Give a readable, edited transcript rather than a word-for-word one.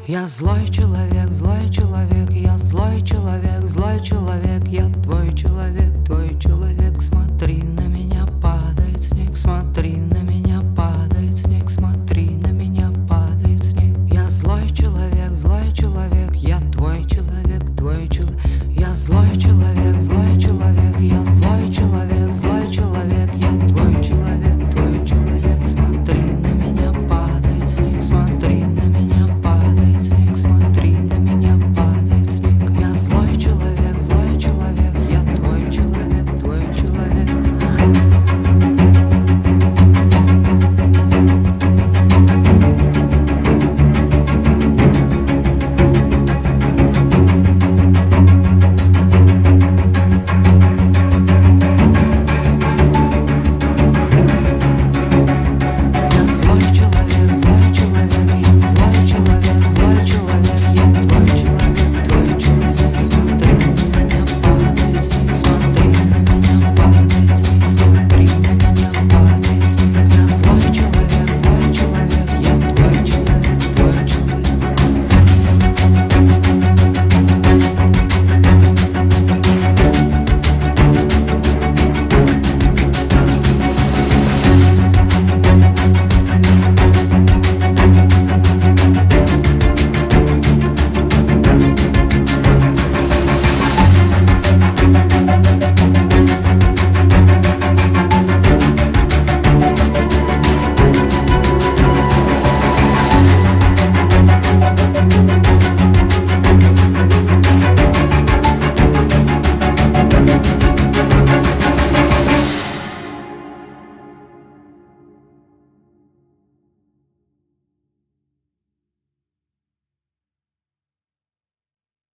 Я злой человек, я злой человек, я твой человек. Смотри на меня, падает снег, смотри на меня, падает снег, смотри на меня, падает снег. Я злой человек, я твой человек,